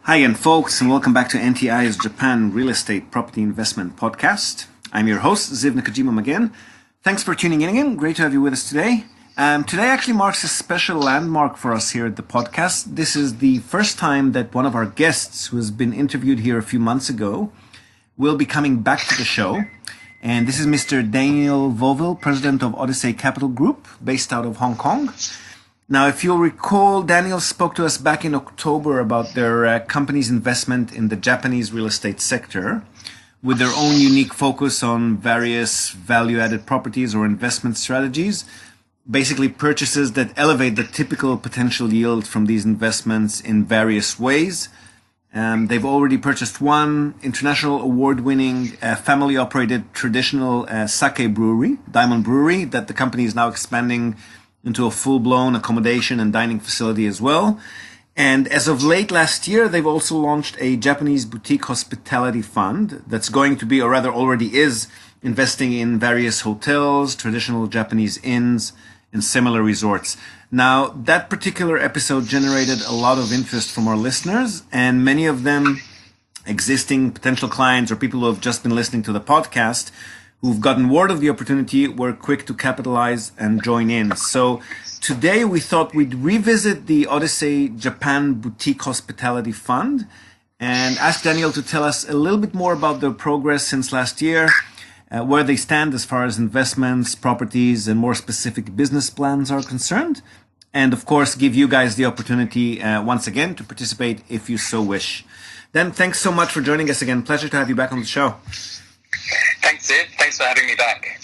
Hi again, folks, and welcome back to NTI's Japan Real Estate Property Investment Podcast. I'm your host, Ziv Nakajima again. Thanks for tuning in again. Great to have you with us today. Today actually marks a special landmark for us here at the podcast. This is the first time that one of our guests, who has been interviewed here a few months ago, will be coming back to the show. And this is Mr. Daniel Vovil, president of Odyssey Capital Group, based out of Hong Kong. Now, if you'll recall, Daniel spoke to us back in October about their company's investment in the Japanese real estate sector, with their own unique focus on various value-added properties or investment strategies, basically purchases that elevate the typical potential yield from these investments in various ways. They've already purchased one international award-winning family-operated traditional sake brewery, Diamond Brewery, that the company is now expanding into a full-blown accommodation and dining facility as well. And as of late last year, they've also launched a Japanese boutique hospitality fund that's going to be, or rather already is, investing in various hotels, traditional Japanese inns, and similar resorts. Now, that particular episode generated a lot of interest from our listeners, and many of them existing potential clients or people who have just been listening to the podcast who've gotten word of the opportunity were quick to capitalize and join in. So today we thought we'd revisit the Odyssey Japan Boutique Hospitality Fund and ask Daniel to tell us a little bit more about their progress since last year, where they stand as far as investments, properties, and more specific business plans are concerned. And of course, give you guys the opportunity once again to participate if you so wish. Dan, thanks so much for joining us again. Pleasure to have you back on the show. Thanks, Sid. Thanks for having me back.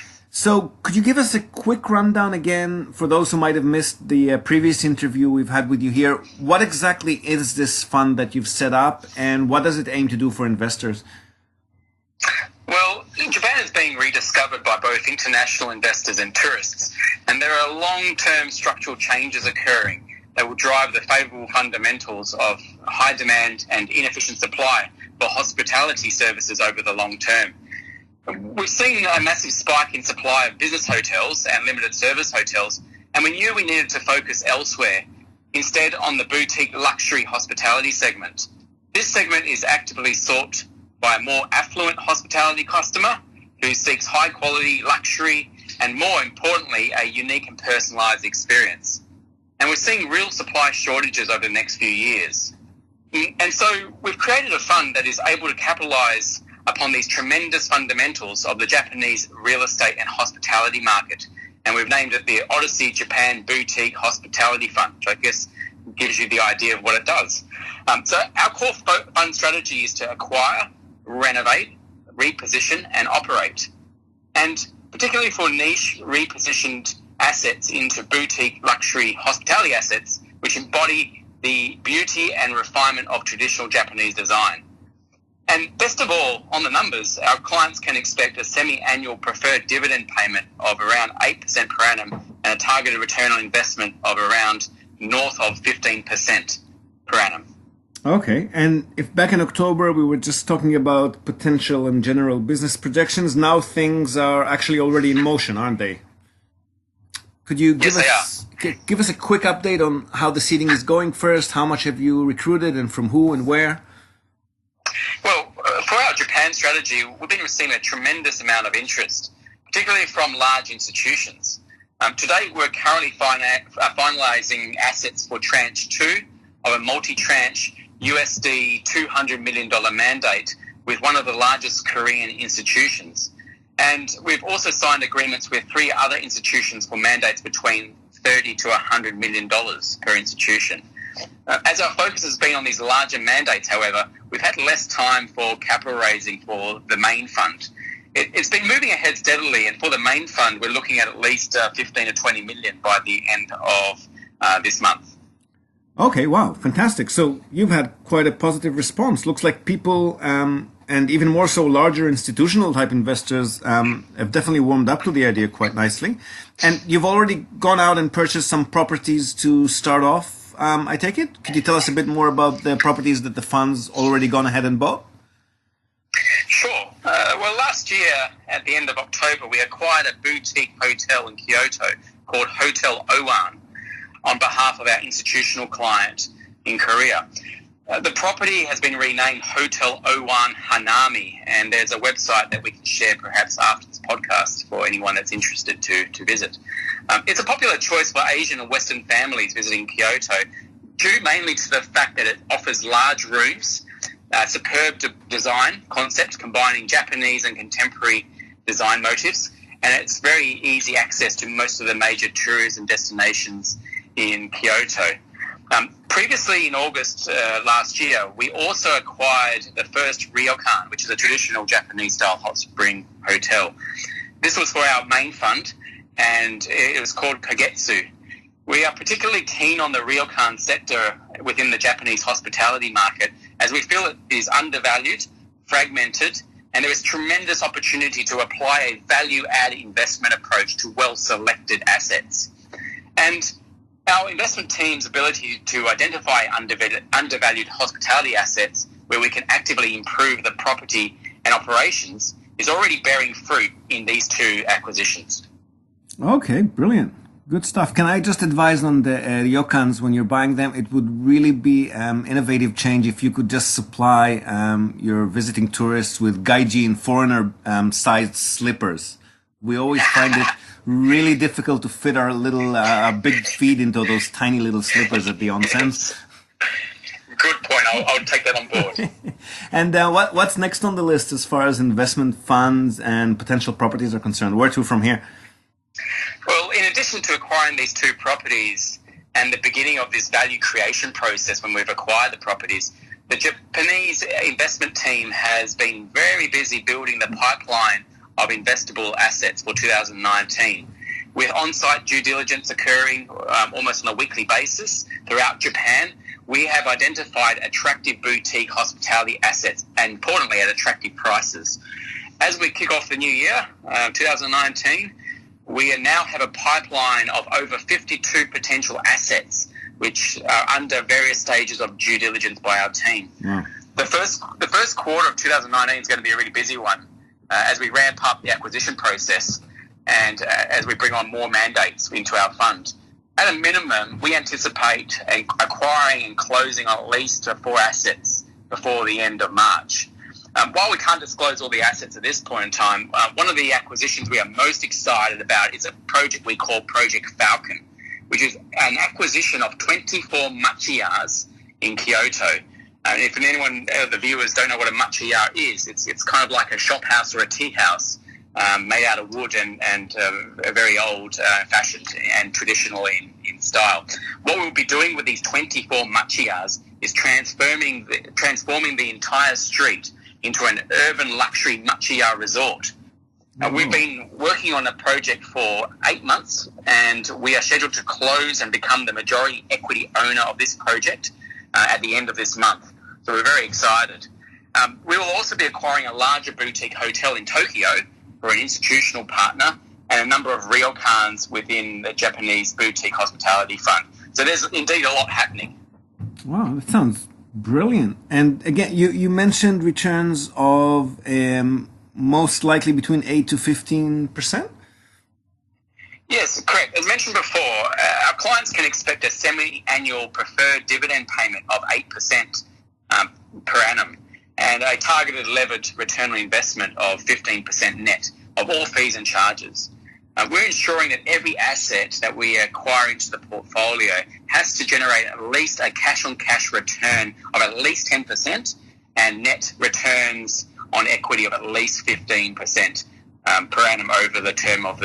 So could you give us a quick rundown again for those who might have missed the previous interview we've had with you here? What exactly is this fund that you've set up and what does it aim to do for investors? Well, Japan is being rediscovered by both international investors and tourists, and there are long-term structural changes occurring that will drive the favourable fundamentals of high demand and inefficient supply for hospitality services over the long term. We've seen a massive spike in supply of business hotels and limited service hotels, and we knew we needed to focus elsewhere, instead on the boutique luxury hospitality segment. This segment is actively sought by a more affluent hospitality customer who seeks high quality luxury and, more importantly, a unique and personalised experience. And we're seeing real supply shortages over the next few years. And so we've created a fund that is able to capitalise upon these tremendous fundamentals of the Japanese real estate and hospitality market. And we've named it the Odyssey Japan Boutique Hospitality Fund, which I guess gives you the idea of what it does. So our core fund strategy is to acquire, renovate, reposition and operate. And particularly for niche repositioned assets into boutique luxury hospitality assets, which embody the beauty and refinement of traditional Japanese design. And best of all, on the numbers, our clients can expect a semi-annual preferred dividend payment of around 8% per annum and a targeted return on investment of around north of 15% per annum. Okay, and if back in October we were just talking about potential and general business projections, now things are actually already in motion, aren't they? Could you give us a quick update on how the seeding is going first? How much have you recruited and from who and where? Well, for our Japan strategy, we've been receiving a tremendous amount of interest, particularly from large institutions. Today, we're currently finalising assets for tranche 2 of a multi-tranche USD $200 million mandate with one of the largest Korean institutions. And we've also signed agreements with 3 other institutions for mandates between $30 to $100 million per institution. As our focus has been on these larger mandates, however, we've had less time for capital raising for the main fund. It's been moving ahead steadily, and for the main fund, we're looking at least 15 to 20 million by the end of this month. Okay, wow, fantastic. So you've had quite a positive response. Looks like people, and even more so larger institutional type investors, have definitely warmed up to the idea quite nicely. And you've already gone out and purchased some properties to start off, I take it? Could you tell us a bit more about the properties that the fund's already gone ahead and bought? Sure. Well, last year, at the end of October, we acquired a boutique hotel in Kyoto called Hotel Owan on behalf of our institutional client in Korea. The property has been renamed Hotel Owan Hanami, and there's a website that we can share perhaps after this podcast for anyone that's interested to visit. It's a popular choice for Asian and Western families visiting Kyoto, due mainly to the fact that it offers large rooms, superb design concept combining Japanese and contemporary design motifs, and it's very easy access to most of the major tourism destinations in Kyoto. Previously, in August last year, we also acquired the first ryokan, which is a traditional Japanese-style hot spring hotel. This was for our main fund, and it was called Kagetsu. We are particularly keen on the ryokan sector within the Japanese hospitality market, as we feel it is undervalued, fragmented, and there is tremendous opportunity to apply a value-add investment approach to well-selected assets. And our investment team's ability to identify undervalued hospitality assets where we can actively improve the property and operations is already bearing fruit in these two acquisitions. Okay, brilliant. Good stuff. Can I just advise on the ryokans when you're buying them? It would really be innovative change if you could just supply your visiting tourists with gaijin foreigner-sized slippers. We always find it really difficult to fit our little big feet into those tiny little slippers at the onsens. Good point. I'll take that on board. And what's next on the list as far as investment funds and potential properties are concerned? Where to from here? Well, in addition to acquiring these two properties and the beginning of this value creation process when we've acquired the properties, the Japanese investment team has been very busy building the pipeline of investable assets for 2019, with on-site due diligence occurring almost on a weekly basis throughout Japan. We have identified attractive boutique hospitality assets, and importantly at attractive prices. As we kick off the new year, 2019, we now have a pipeline of over 52 potential assets, which are under various stages of due diligence by our team. Yeah. The first quarter of 2019 is going to be a really busy one as we ramp up the acquisition process and as we bring on more mandates into our fund. At a minimum, we anticipate acquiring and closing on at least 4 assets before the end of March. While we can't disclose all the assets at this point in time, one of the acquisitions we are most excited about is a project we call Project Falcon, which is an acquisition of 24 machiyas in Kyoto. If anyone of the viewers don't know what a machiya is, it's kind of like a shop house or a tea house made out of wood and very old fashioned and traditional in style. What we'll be doing with these 24 machiyas is transforming the entire street into an urban luxury machiya resort. We've been working on a project for 8 months, and we are scheduled to close and become the majority equity owner of this project at the end of this month. So we're very excited. We will also be acquiring a larger boutique hotel in Tokyo for an institutional partner and a number of ryokans within the Japanese boutique hospitality fund. So there's indeed a lot happening. Wow, that sounds brilliant. And again, you mentioned returns of most likely between 8 to 15%? Yes, correct. As mentioned before, our clients can expect a semi-annual preferred dividend payment of 8% per annum and a targeted levered return on investment of 15% net of all fees and charges. We're ensuring that every asset that we acquire into the portfolio has to generate at least a cash-on-cash return of at least 10% and net returns on equity of at least 15% per annum over the term of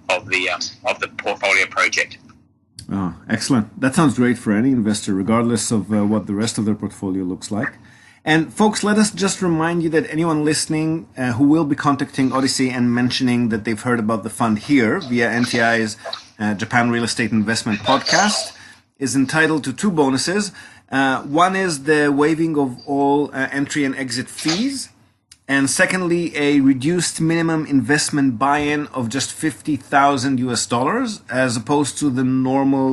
the portfolio project. Oh, excellent. That sounds great for any investor, regardless of what the rest of their portfolio looks like. And folks, let us just remind you that anyone listening who will be contacting Odyssey and mentioning that they've heard about the fund here via NTI's Japan Real Estate Investment Podcast is entitled to 2 bonuses. One is the waiving of all entry and exit fees. And secondly, a reduced minimum investment buy-in of just $50,000 as opposed to the normal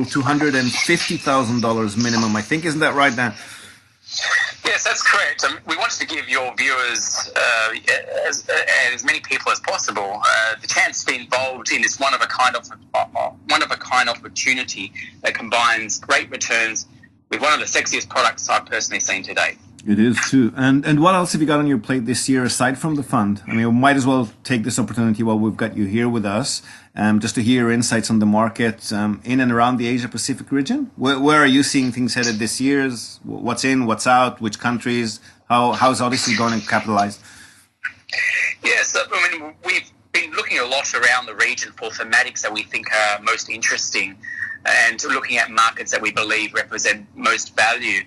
$250,000 minimum. I think, isn't that right, Dan? Yes, that's correct. We wanted to give your viewers as many people as possible the chance to be involved in this one of a kind opportunity that combines great returns with one of the sexiest products I've personally seen to date. It is too. And what else have you got on your plate this year aside from the fund? I mean, we might as well take this opportunity while we've got you here with us, just to hear your insights on the market in and around the Asia Pacific region. Where are you seeing things headed this year? What's in, what's out, which countries? How's Odyssey going to capitalize? Yes, I mean, we've been looking a lot around the region for thematics that we think are most interesting and looking at markets that we believe represent most value.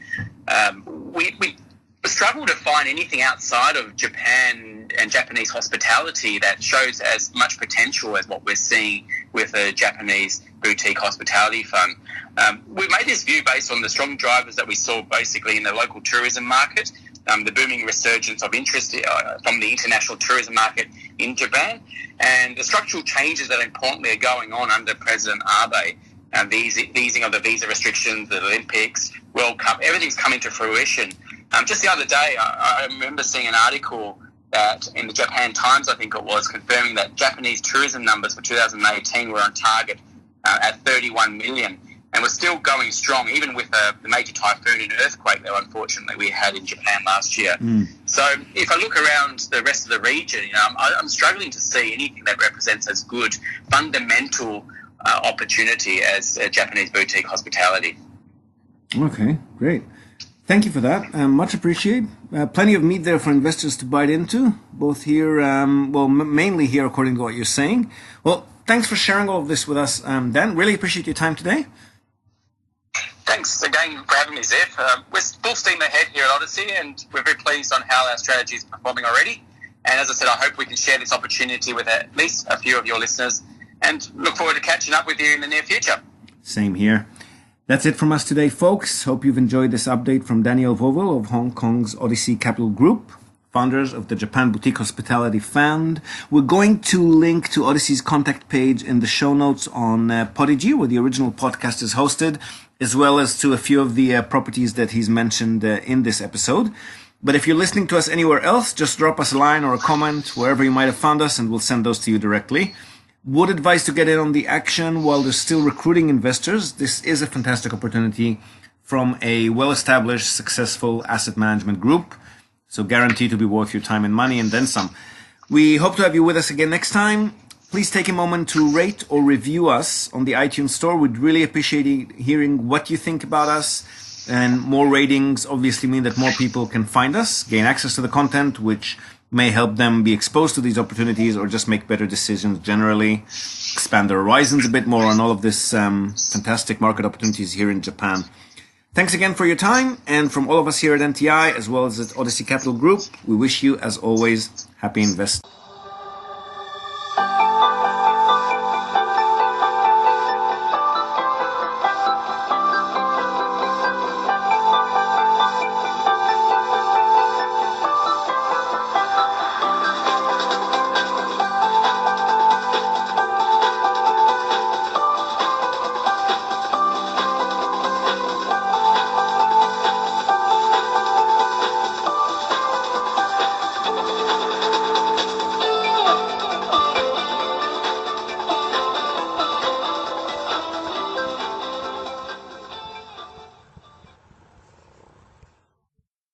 We struggle to find anything outside of Japan and Japanese hospitality that shows as much potential as what we're seeing with a Japanese boutique hospitality fund. We've made this view based on the strong drivers that we saw basically in the local tourism market, the booming resurgence of interest from the international tourism market in Japan, and the structural changes that importantly are going on under President Abe. The easing of the visa restrictions, the Olympics, World Cup, everything's coming to fruition. Just the other day, I remember seeing an article that in the Japan Times, I think it was, confirming that Japanese tourism numbers for 2018 were on target at 31 million. And we're still going strong, even with the major typhoon and earthquake that unfortunately we had in Japan last year. So if I look around the rest of the region, I'm struggling to see anything that represents as good fundamental opportunity as Japanese boutique hospitality. Okay, great. Thank you for that. Much appreciated. Plenty of meat there for investors to bite into, both here, mainly here according to what you're saying. Well, thanks for sharing all of this with us, Dan. Really appreciate your time today. Thanks again for having me, Zev. We're full steam ahead here at Odyssey, and we're very pleased on how our strategy is performing already. And as I said, I hope we can share this opportunity with at least a few of your listeners, and look forward to catching up with you in the near future. Same here. That's it from us today, folks. Hope you've enjoyed this update from Daniel Vogel of Hong Kong's Odyssey Capital Group, founders of the Japan Boutique Hospitality Fund. We're going to link to Odyssey's contact page in the show notes on Podigy, where the original podcast is hosted, as well as to a few of the properties that he's mentioned in this episode. But if you're listening to us anywhere else, just drop us a line or a comment wherever you might have found us, and we'll send those to you directly. Would advise to get in on the action while they're still recruiting investors. This is a fantastic opportunity from a well-established, successful asset management group. So guaranteed to be worth your time and money and then some. We hope to have you with us again next time. Please take a moment to rate or review us on the iTunes store. We'd really appreciate hearing what you think about us. And more ratings obviously mean that more people can find us, gain access to the content, which may help them be exposed to these opportunities or just make better decisions generally, expand their horizons a bit more on all of this fantastic market opportunities here in Japan. Thanks again for your time, and from all of us here at NTI, as well as at Odyssey Capital Group, we wish you, as always, happy investing.